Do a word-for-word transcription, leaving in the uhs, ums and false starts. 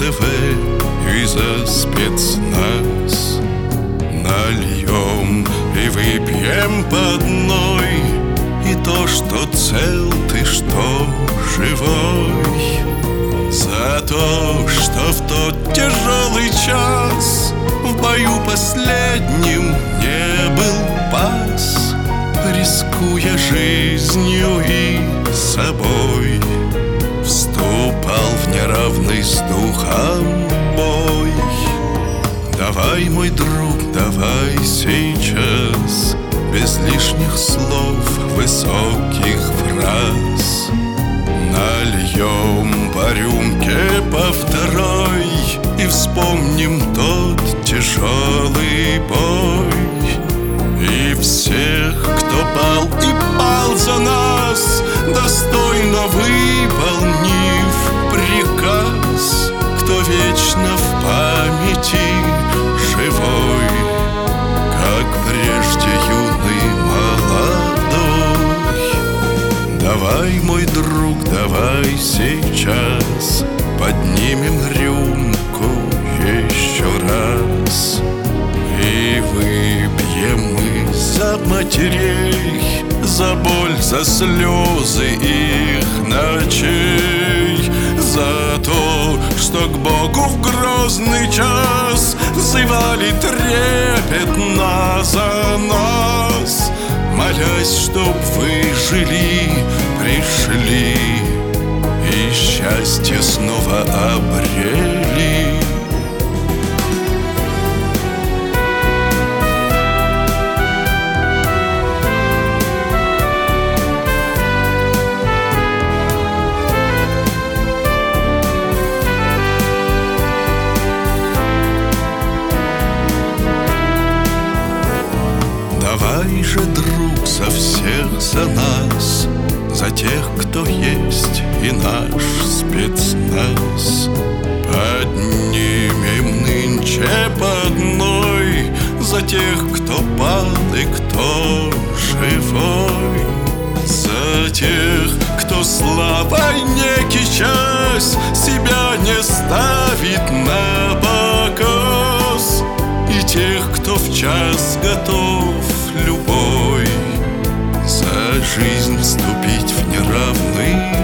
ДВ и за спецназ. Нальем и выпьем по одной, и то, что цел ты, что живой. За то, что в тот тяжелый час в бою последним не был пас, рискуя жизнью и собой, вступал в неравный с духом бой. Давай, мой друг, давай сейчас, без лишних слов, высоких фраз. Нальем по рюмке по второй и вспомним тот тяжелый бой. И всех, кто пал и пал за нас, достойно выполнив приказ, кто вечно в памяти живой, как прежде юный молодой. Давай, мой друг, давай сейчас поднимем рюмку еще раз и выпьем мы за матерей, за боль, за слезы их ночей, за то, что к Богу в грозный час взывали трепетно за нас, молясь, чтоб вы жили, пришли и счастье снова обрели. Давай же, друг, за всех, за нас, за тех, кто есть, и наш спецназ. Поднимем нынче по одной за тех, кто пал и кто живой, за тех, кто славой не кичась себя не ставит на показ, и тех, кто в час готов любой за жизнь вступить в неравный